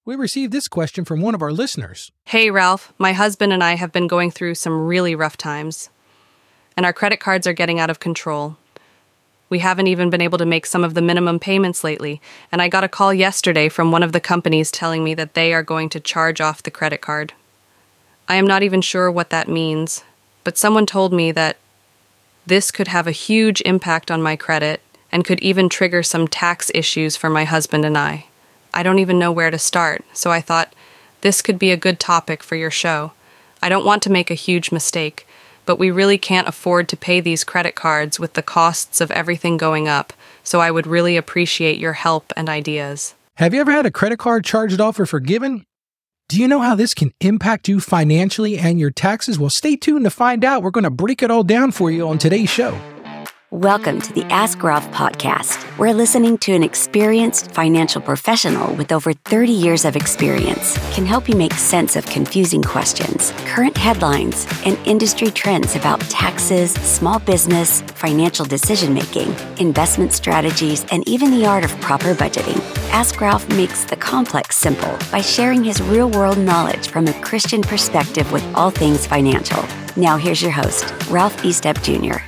We received this question from one of our listeners. Hey, Ralph. My husband and I have been going through some really rough times, and our credit cards are getting out of control. We haven't even been able to make some of the minimum payments lately, and I got a call yesterday from one of the companies telling me that they are going to charge off the credit card. I am not even sure what that means, but someone told me that this could have a huge impact on my credit and could even trigger some tax issues for my husband and I. I don't even know where to start, so I thought this could be a good topic for your show. I don't want to make a huge mistake, but we really can't afford to pay these credit cards with the costs of everything going up, so I would really appreciate your help and ideas. Have you ever had a credit card charged off or forgiven? Do you know how this can impact you financially and your taxes? Well, stay tuned to find out. We're going to break it all down for you on today's show. Welcome to the Ask Ralph podcast. We're listening to an experienced financial professional with over 30 years of experience can help you make sense of confusing questions, current headlines, and industry trends about taxes, small business, financial decision-making, investment strategies, and even the art of proper budgeting. Ask Ralph makes the complex simple by sharing his real-world knowledge from a Christian perspective with all things financial. Now here's your host, Ralph Estep Jr.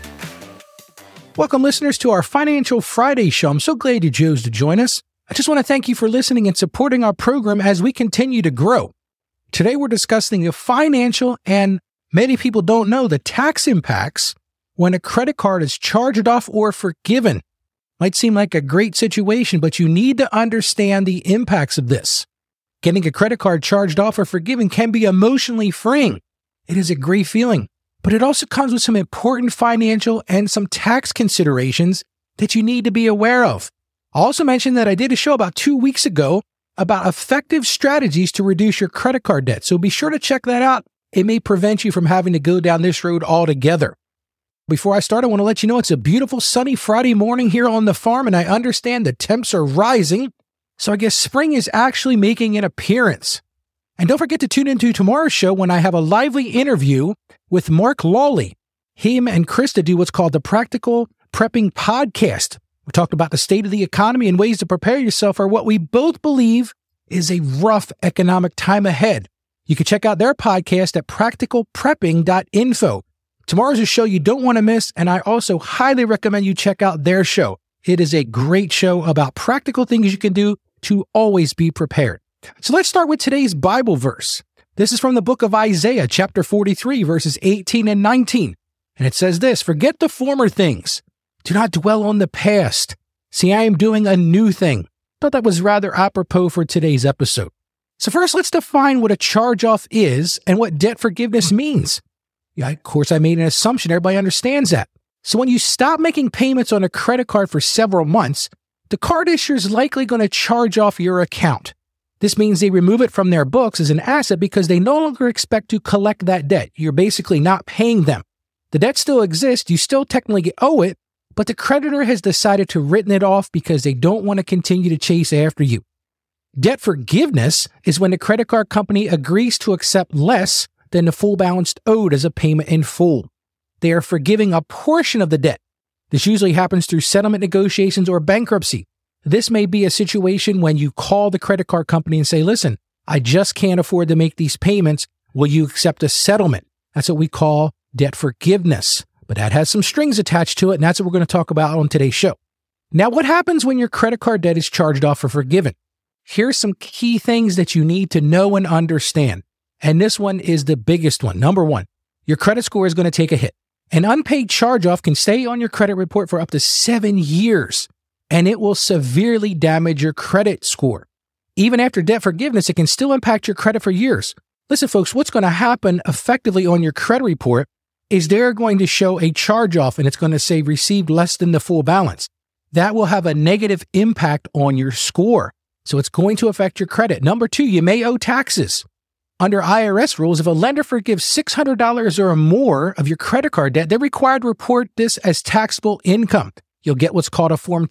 Welcome, listeners, to our Financial Friday show. I'm so glad you chose to join us. I just want to thank you for listening and supporting our program as we continue to grow. Today, we're discussing the financial and many people don't know the tax impacts when a credit card is charged off or forgiven. Might seem like a great situation, but you need to understand the impacts of this. Getting a credit card charged off or forgiven can be emotionally freeing. It is a great feeling. But it also comes with some important financial and some tax considerations that you need to be aware of. I also mentioned that I did a show about 2 weeks ago about effective strategies to reduce your credit card debt. So be sure to check that out. It may prevent you from having to go down this road altogether. Before I start, I want to let you know it's a beautiful sunny Friday morning here on the farm, and I understand the temps are rising. So I guess spring is actually making an appearance. And don't forget to tune into tomorrow's show when I have a lively interview with Mark Lawley. Him and Krista do what's called the Practical Prepping Podcast. We talked about the state of the economy and ways to prepare yourself for what we both believe is a rough economic time ahead. You can check out their podcast at practicalprepping.info. Tomorrow's a show you don't want to miss, and I also highly recommend you check out their show. It is a great show about practical things you can do to always be prepared. So let's start with today's Bible verse. This is from the book of Isaiah, chapter 43, verses 18 and 19. And it says this, "Forget the former things. Do not dwell on the past. See, I am doing a new thing." Thought that was rather apropos for today's episode. So first, let's define what a charge-off is and what debt forgiveness means. Yeah, of course, I made an assumption everybody understands that. So when you stop making payments on a credit card for several months, the card issuer is likely going to charge off your account. This means they remove it from their books as an asset because they no longer expect to collect that debt. You're basically not paying them. The debt still exists, you still technically owe it, but the creditor has decided to write it off because they don't want to continue to chase after you. Debt forgiveness is when the credit card company agrees to accept less than the full balance owed as a payment in full. They are forgiving a portion of the debt. This usually happens through settlement negotiations or bankruptcy. This may be a situation when you call the credit card company and say, "Listen, I just can't afford to make these payments. Will you accept a settlement?" That's what we call debt forgiveness. But that has some strings attached to it, and that's what we're going to talk about on today's show. Now, what happens when your credit card debt is charged off or forgiven? Here's some key things that you need to know and understand. And this one is the biggest one. Number one, your credit score is going to take a hit. An unpaid charge-off can stay on your credit report for up to 7 years. And it will severely damage your credit score. Even after debt forgiveness, it can still impact your credit for years. Listen, folks, what's going to happen effectively on your credit report is they're going to show a charge-off and it's going to say received less than the full balance. That will have a negative impact on your score. So it's going to affect your credit. Number two, you may owe taxes. Under IRS rules, if a lender forgives $600 or more of your credit card debt, they're required to report this as taxable income. You'll get what's called a Form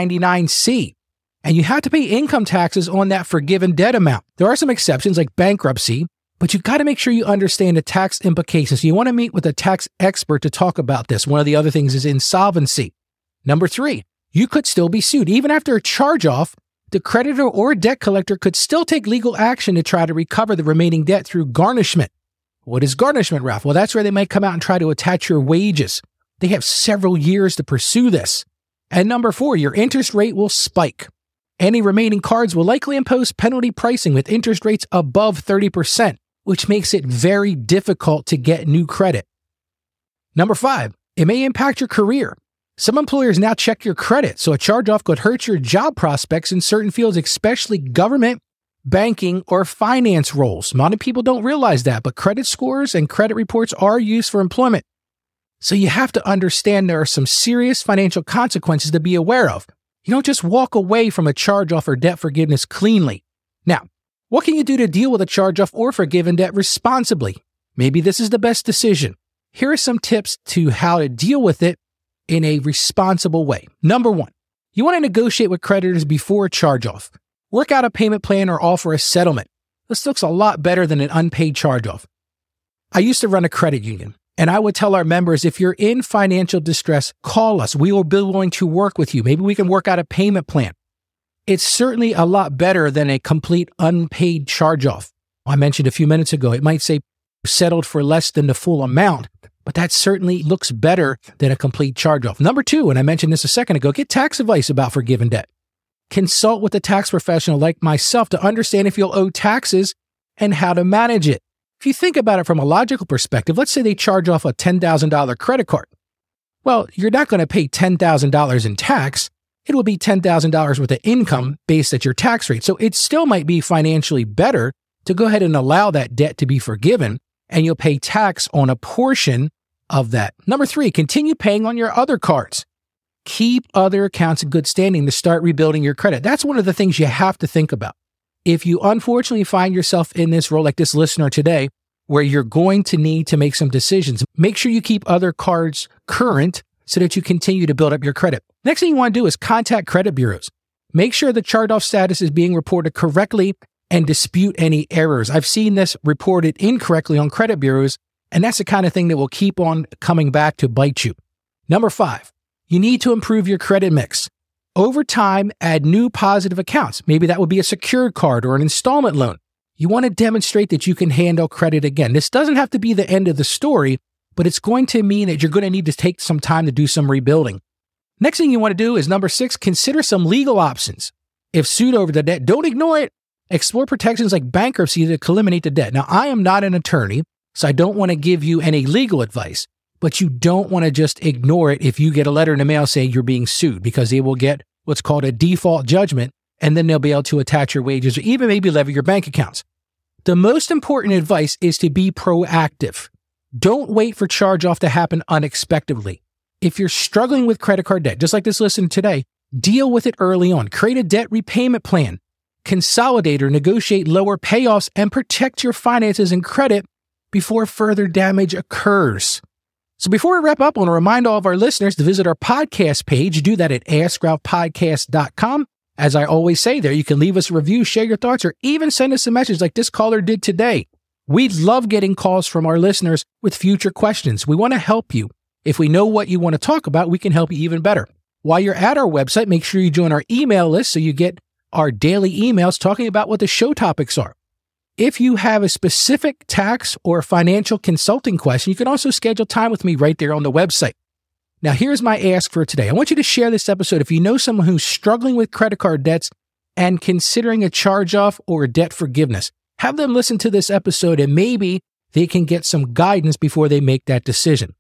1099-C. And you have to pay income taxes on that forgiven debt amount. There are some exceptions like bankruptcy, but you've got to make sure you understand the tax implications. So you want to meet with a tax expert to talk about this. One of the other things is insolvency. Number three, you could still be sued. Even after a charge-off, the creditor or debt collector could still take legal action to try to recover the remaining debt through garnishment. What is garnishment, Ralph? Well, that's where they might come out and try to attach your wages. They have several years to pursue this. And number 4, your interest rate will spike. Any remaining cards will likely impose penalty pricing with interest rates above 30%, which makes it very difficult to get new credit. Number 5, it may impact your career. Some employers now check your credit, so a charge-off could hurt your job prospects in certain fields, especially government, banking, or finance roles. A lot of people don't realize that, but credit scores and credit reports are used for employment. So you have to understand there are some serious financial consequences to be aware of. You don't just walk away from a charge-off or debt forgiveness cleanly. Now, what can you do to deal with a charge-off or forgiven debt responsibly? Maybe this is the best decision. Here are some tips to how to deal with it in a responsible way. Number 1, you want to negotiate with creditors before a charge-off. Work out a payment plan or offer a settlement. This looks a lot better than an unpaid charge-off. I used to run a credit union, and I would tell our members, if you're in financial distress, call us. We will be willing to work with you. Maybe we can work out a payment plan. It's certainly a lot better than a complete unpaid charge-off. I mentioned a few minutes ago, it might say settled for less than the full amount, but that certainly looks better than a complete charge-off. Number 2, and I mentioned this a second ago, get tax advice about forgiven debt. Consult with a tax professional like myself to understand if you'll owe taxes and how to manage it. If you think about it from a logical perspective, let's say they charge off a $10,000 credit card. Well, you're not going to pay $10,000 in tax. It will be $10,000 worth of income based at your tax rate. So it still might be financially better to go ahead and allow that debt to be forgiven, and you'll pay tax on a portion of that. Number 3, continue paying on your other cards. Keep other accounts in good standing to start rebuilding your credit. That's one of the things you have to think about. If you unfortunately find yourself in this role like this listener today, where you're going to need to make some decisions, make sure you keep other cards current so that you continue to build up your credit. Next thing you want to do is contact credit bureaus. Make sure the charge-off status is being reported correctly and dispute any errors. I've seen this reported incorrectly on credit bureaus, and that's the kind of thing that will keep on coming back to bite you. Number 5, you need to improve your credit mix. Over time, add new positive accounts. Maybe that would be a secured card or an installment loan. You want to demonstrate that you can handle credit again. This doesn't have to be the end of the story, but it's going to mean that you're going to need to take some time to do some rebuilding. Next thing you want to do is number 6, consider some legal options. If sued over the debt, don't ignore it. Explore protections like bankruptcy to eliminate the debt. Now, I am not an attorney, so I don't want to give you any legal advice, but you don't want to just ignore it if you get a letter in the mail saying you're being sued, because they will get what's called a default judgment, and then they'll be able to attach your wages or even maybe levy your bank accounts. The most important advice is to be proactive. Don't wait for charge-off to happen unexpectedly. If you're struggling with credit card debt, just like this listener today, deal with it early on. Create a debt repayment plan. Consolidate or negotiate lower payoffs and protect your finances and credit before further damage occurs. So before we wrap up, I want to remind all of our listeners to visit our podcast page. Do that at AskRalphPodcast.com. As I always say there, you can leave us a review, share your thoughts, or even send us a message like this caller did today. We love getting calls from our listeners with future questions. We want to help you. If we know what you want to talk about, we can help you even better. While you're at our website, make sure you join our email list so you get our daily emails talking about what the show topics are. If you have a specific tax or financial consulting question, you can also schedule time with me right there on the website. Now, here's my ask for today. I want you to share this episode if you know someone who's struggling with credit card debts and considering a charge-off or debt forgiveness. Have them listen to this episode and maybe they can get some guidance before they make that decision.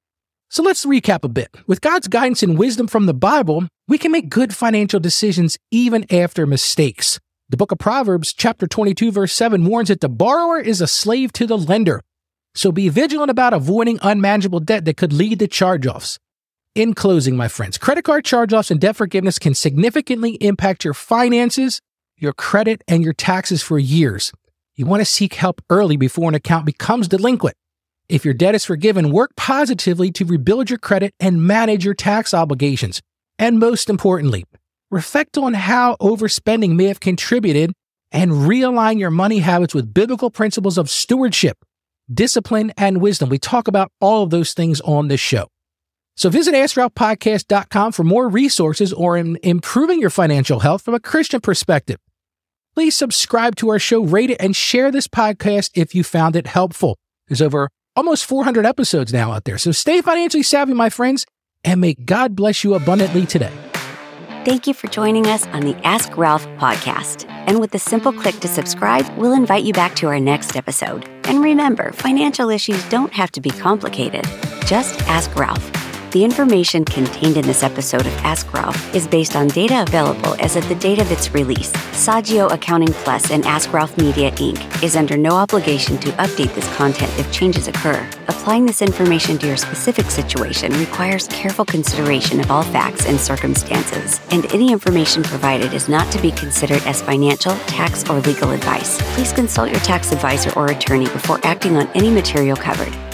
So let's recap a bit. With God's guidance and wisdom from the Bible, we can make good financial decisions even after mistakes. The book of Proverbs, chapter 22, verse 7 warns that the borrower is a slave to the lender. So be vigilant about avoiding unmanageable debt that could lead to charge-offs. In closing, my friends, credit card charge-offs and debt forgiveness can significantly impact your finances, your credit, and your taxes for years. You want to seek help early before an account becomes delinquent. If your debt is forgiven, work positively to rebuild your credit and manage your tax obligations. And most importantly, reflect on how overspending may have contributed and realign your money habits with biblical principles of stewardship, discipline, and wisdom. We talk about all of those things on this show. So visit AskRalphPodcast.com for more resources or in improving your financial health from a Christian perspective. Please subscribe to our show, rate it, and share this podcast if you found it helpful. There's over almost 400 episodes now out there. So stay financially savvy, my friends, and may God bless you abundantly today. Thank you for joining us on the Ask Ralph podcast. And with a simple click to subscribe, we'll invite you back to our next episode. And remember, financial issues don't have to be complicated. Just ask Ralph. The information contained in this episode of Ask Ralph is based on data available as of the date of its release. Saggio Accounting Plus and Ask Ralph Media, Inc. is under no obligation to update this content if changes occur. Applying this information to your specific situation requires careful consideration of all facts and circumstances, and any information provided is not to be considered as financial, tax, or legal advice. Please consult your tax advisor or attorney before acting on any material covered.